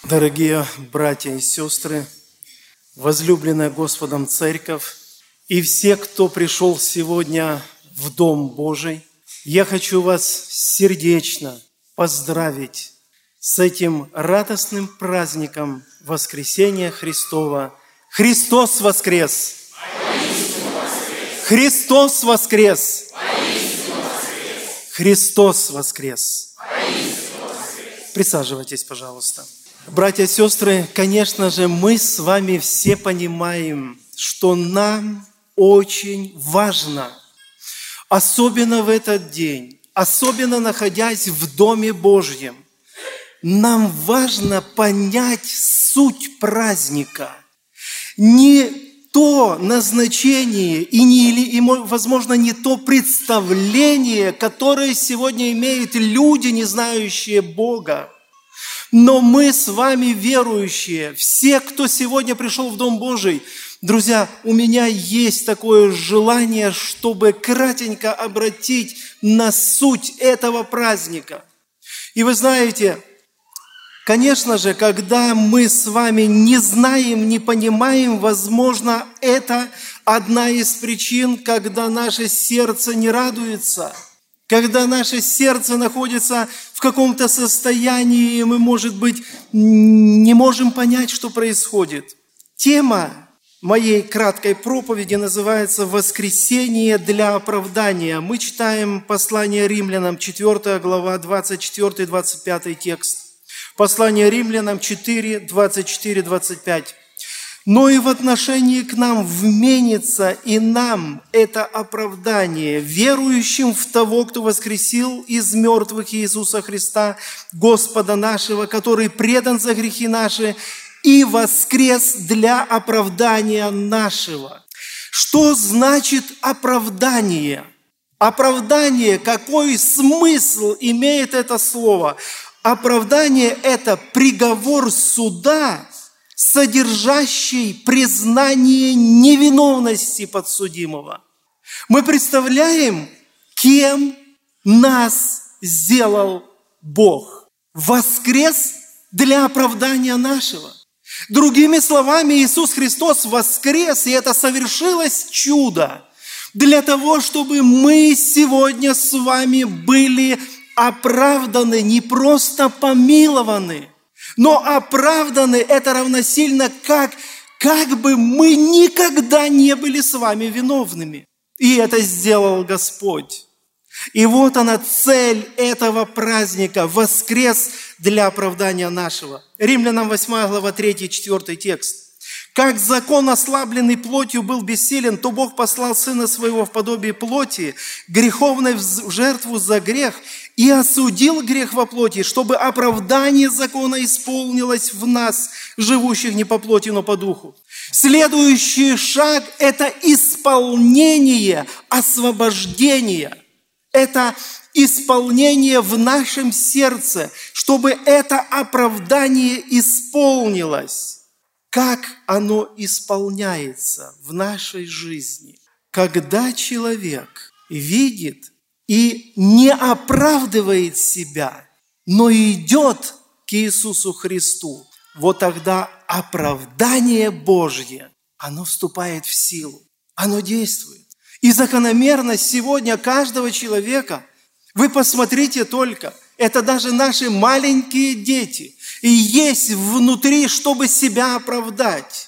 Дорогие братья и сестры, возлюбленная Господом Церковь и все, кто пришел сегодня в Дом Божий, я хочу вас сердечно поздравить с этим радостным праздником Воскресения Христова. Христос воскрес! Христос воскрес! Христос воскрес! Присаживайтесь, пожалуйста. Братья и сестры, конечно же, мы с вами все понимаем, что нам очень важно, особенно в этот день, особенно находясь в Доме Божьем, нам важно понять суть праздника. Не то назначение и, возможно, не то представление, которое сегодня имеют люди, не знающие Бога. Но мы с вами верующие, все, кто сегодня пришел в Дом Божий, друзья, у меня есть такое желание, чтобы кратенько обратить на суть этого праздника. И вы знаете, конечно же, когда мы с вами не знаем, не понимаем, возможно, это одна из причин, когда наше сердце не радуется, когда наше сердце находится в каком-то состоянии, и мы, может быть, не можем понять, что происходит. Тема моей краткой проповеди называется «Воскресение для оправдания». Мы читаем послание Римлянам, 4 глава, 24-25 текст. Послание Римлянам 4, 24, 25. «Но и в отношении к нам вменится и нам это оправдание, верующим в того, кто воскресил из мертвых Иисуса Христа, Господа нашего, который предан за грехи наши и воскрес для оправдания нашего». Что значит оправдание? Оправдание, какой смысл имеет это слово? Оправдание – это приговор суда, содержащий признание невиновности подсудимого. Мы представляем, кем нас сделал Бог. Воскрес для оправдания нашего. Другими словами, Иисус Христос воскрес, и это совершилось чудо для того, чтобы мы сегодня с вами были оправданы, не просто помилованы, но оправданы – это равносильно, как бы мы никогда не были с вами виновными. И это сделал Господь. И вот она цель этого праздника – воскрес для оправдания нашего. Римлянам 8 глава 3-4 текст. «Как закон, ослабленный плотью, был бессилен, то Бог послал Сына Своего в подобие плоти, греховной в жертву за грех, и осудил грех во плоти, чтобы оправдание закона исполнилось в нас, живущих не по плоти, но по духу». Следующий шаг – это исполнение освобождения. Это исполнение в нашем сердце, чтобы это оправдание исполнилось. Как оно исполняется в нашей жизни? Когда человек видит и не оправдывает себя, но идет к Иисусу Христу, вот тогда оправдание Божье, оно вступает в силу, оно действует. И закономерность сегодня каждого человека, вы посмотрите только, это даже наши маленькие дети, и есть внутри, чтобы себя оправдать.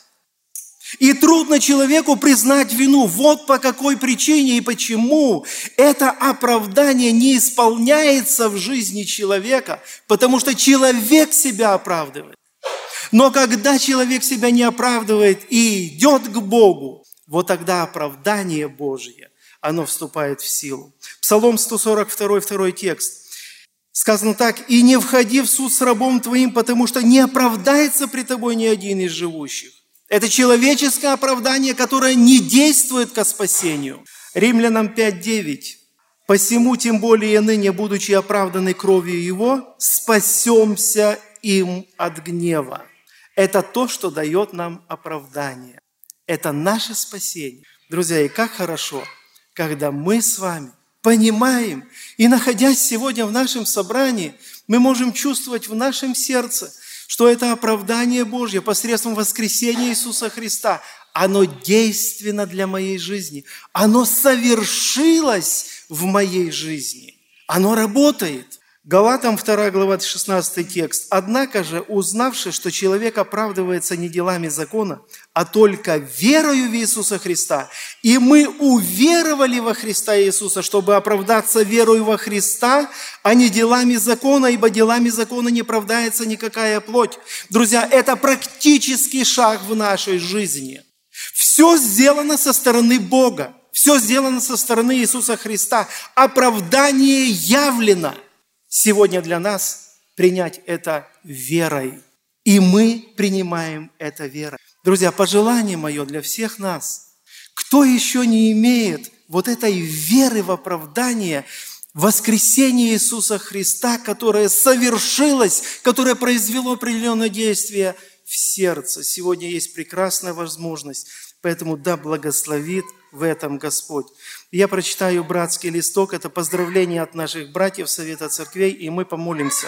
И трудно человеку признать вину. Вот по какой причине и почему это оправдание не исполняется в жизни человека, потому что человек себя оправдывает. Но когда человек себя не оправдывает и идет к Богу, вот тогда оправдание Божье, оно вступает в силу. Псалом 142, 2 текст. Сказано так: «И не входи в суд с рабом твоим, потому что не оправдается при тобой ни один из живущих». Это человеческое оправдание, которое не действует ко спасению. Римлянам 5:9. «Посему, тем более ныне, будучи оправданы кровью Его, спасемся им от гнева». Это то, что дает нам оправдание. Это наше спасение. Друзья, и как хорошо, когда мы с вами понимаем, и находясь сегодня в нашем собрании, мы можем чувствовать в нашем сердце, что это оправдание Божье посредством воскресения Иисуса Христа, оно действенно для моей жизни. Оно совершилось в моей жизни. Оно работает. Галатам 2 глава 16 текст. «Однако же, узнавши, что человек оправдывается не делами закона, а только верою в Иисуса Христа, и мы уверовали во Христа Иисуса, чтобы оправдаться верою во Христа, а не делами закона, ибо делами закона не оправдается никакая плоть». Друзья, это практический шаг в нашей жизни. Все сделано со стороны Бога, все сделано со стороны Иисуса Христа. Оправдание явлено. Сегодня для нас принять это верой. И мы принимаем это верой. Друзья, пожелание мое для всех нас, кто еще не имеет вот этой веры в оправдание, воскресение Иисуса Христа, которое совершилось, которое произвело определенное действие в сердце. Сегодня есть прекрасная возможность, поэтому да благословит в этом Господь. Я прочитаю братский листок, это поздравление от наших братьев Совета Церквей, и мы помолимся.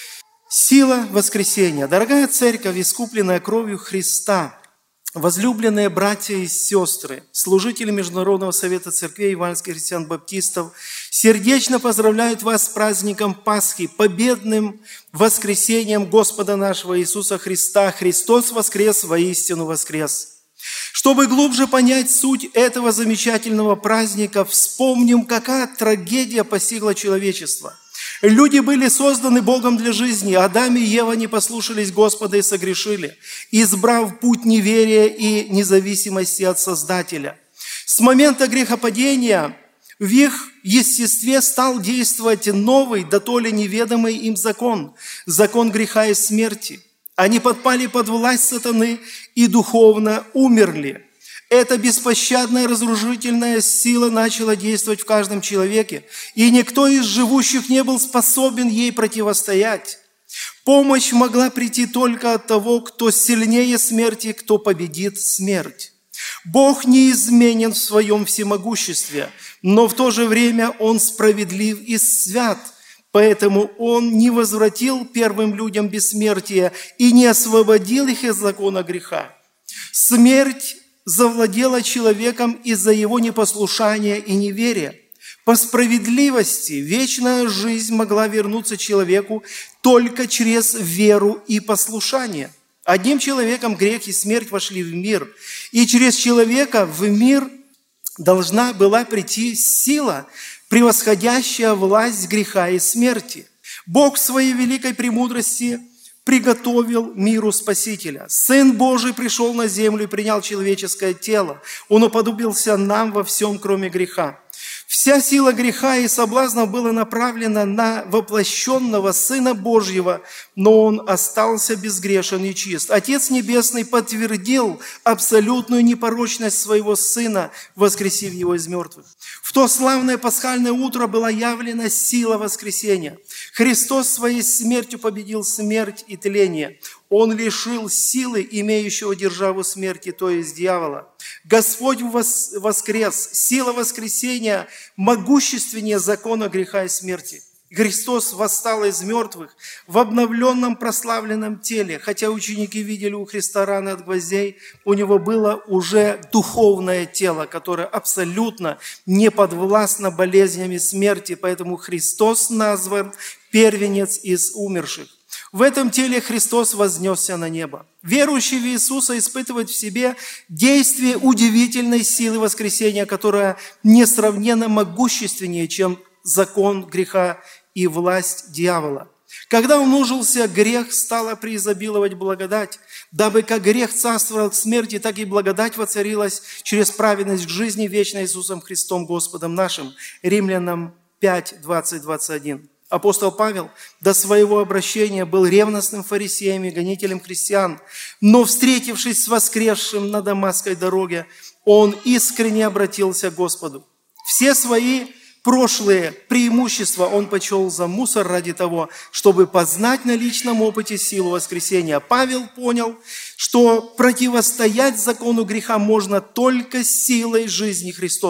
Сила воскресения. Дорогая Церковь, искупленная кровью Христа, возлюбленные братья и сестры, служители Международного Совета Церквей евангельских христиан-баптистов, сердечно поздравляют вас с праздником Пасхи, победным воскресением Господа нашего Иисуса Христа. Христос воскрес, воистину воскрес. Чтобы глубже понять суть этого замечательного праздника, вспомним, какая трагедия постигла человечество. Люди были созданы Богом для жизни. Адам и Ева не послушались Господа и согрешили, избрав путь неверия и независимости от Создателя. С момента грехопадения в их естестве стал действовать новый, дотоле неведомый им закон – закон греха и смерти. Они подпали под власть сатаны и духовно умерли. Эта беспощадная разрушительная сила начала действовать в каждом человеке, и никто из живущих не был способен ей противостоять. Помощь могла прийти только от того, кто сильнее смерти, кто победит смерть. Бог неизменен в своем всемогуществе, но в то же время Он справедлив и свят. Поэтому Он не возвратил первым людям бессмертие и не освободил их из закона греха. Смерть завладела человеком из-за его непослушания и неверия. По справедливости вечная жизнь могла вернуться человеку только через веру и послушание. Одним человеком грех и смерть вошли в мир, и через человека в мир должна была прийти сила, превосходящая власть греха и смерти. Бог в своей великой премудрости приготовил миру Спасителя. Сын Божий пришел на землю и принял человеческое тело. Он уподобился нам во всем, кроме греха. Вся сила греха и соблазна была направлена на воплощенного Сына Божьего, но Он остался безгрешен и чист. Отец Небесный подтвердил абсолютную непорочность Своего Сына, воскресив Его из мертвых. В то славное пасхальное утро была явлена сила воскресения. Христос Своей смертью победил смерть и тление. Он лишил силы имеющего державу смерти, то есть дьявола. Господь воскрес. Сила воскресения могущественнее закона греха и смерти. Христос восстал из мертвых в обновленном прославленном теле. Хотя ученики видели у Христа раны от гвоздей, у Него было уже духовное тело, которое абсолютно не подвластно болезнями смерти. Поэтому Христос назван первенец из умерших. В этом теле Христос вознесся на небо. Верующий в Иисуса испытывает в себе действие удивительной силы воскресения, которая несравненно могущественнее, чем закон греха и власть дьявола. Когда умножился грех, стала преизобиловать благодать, дабы как грех царствовал к смерти, так и благодать воцарилась через праведность к жизни вечной Иисусом Христом Господом нашим. Римлянам 5, 20, 21. Апостол Павел до своего обращения был ревностным фарисеем и гонителем христиан, но, встретившись с воскресшим на Дамасской дороге, он искренне обратился к Господу. Все свои прошлые преимущества он почел за мусор ради того, чтобы познать на личном опыте силу воскресения. Павел понял, что противостоять закону греха можно только силой жизни Христовой.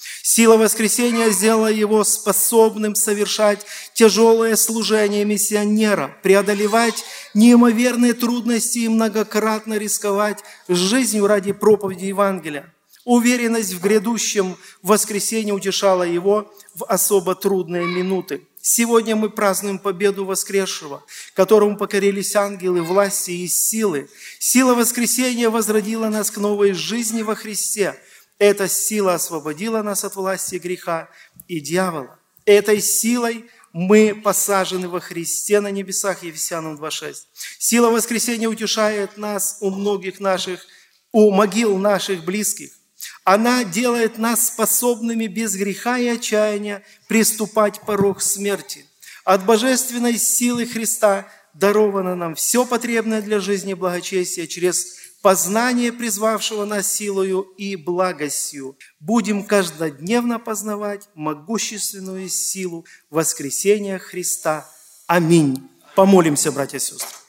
Сила воскресения сделала его способным совершать тяжелое служение миссионера, преодолевать неимоверные трудности и многократно рисковать жизнью ради проповеди Евангелия. Уверенность в грядущем воскресении утешала его в особо трудные минуты. Сегодня мы празднуем победу воскресшего, которому покорились ангелы, власти и силы. Сила воскресения возродила нас к новой жизни во Христе. Эта сила освободила нас от власти греха и дьявола. Этой силой мы посажены во Христе на небесах, Ефесянам 2:6. Сила воскресения утешает нас у могил наших близких. Она делает нас способными без греха и отчаяния приступать порог смерти. От божественной силы Христа даровано нам все потребное для жизни и благочестия через познание призвавшего нас силою и благостью. Будем каждодневно познавать могущественную силу воскресения Христа. Аминь. Помолимся, братья и сестры.